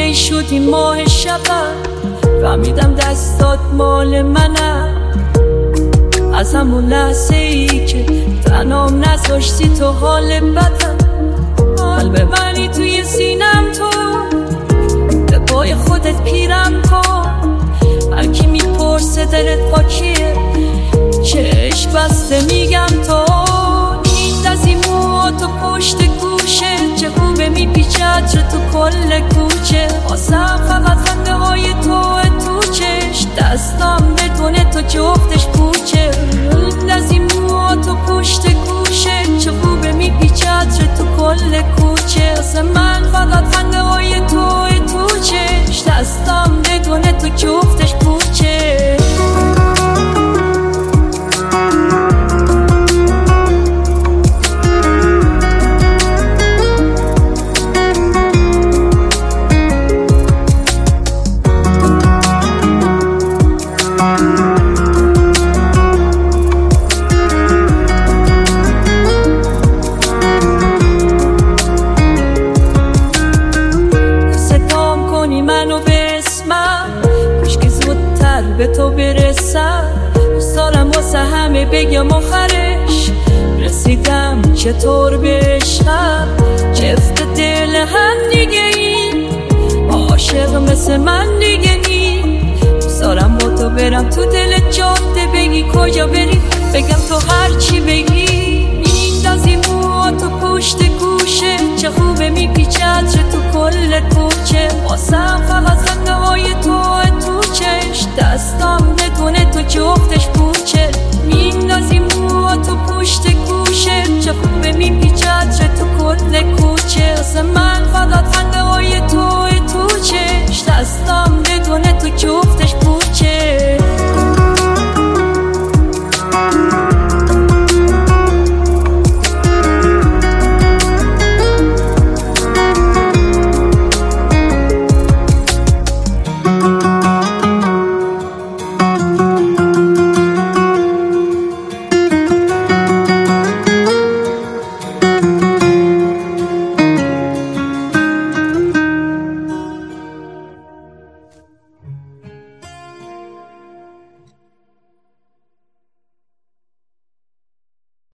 کی شد این ماه شبم فهمیدم دستات مال منم از همون لحظه ای که تنام نذاشتی تو حال بدم قلب منی توی سینم تو به پای خودت پیرم کن هر کی میپرسه دلت با کیه چشم بسته میگم تو نیست از این موها تو پشت گوشه چه خوبه میپیچد چه تو کل کوچه آسم فقط خنده های تو چش دستم بدونه تو جفتش پوچه از این موها تو پشت گوشه چه خوبه میپیچد چه تو کل کوچه آسه من فقط خنده های تو چش دستم بدونه تو جفتش پوچه به تو برسم دوست دارم واسه همه بگم آخرش رسیدم چطور بشم جفت دل هم دیگه این عاشق مثل من دیگه نی دوست دارم با تو برم تو دل جاده بگی کجا بری بگم تو هر چی بگی میندازی موها تو پشت گوشه چه خوبه میپیچد چه تو کل کوچه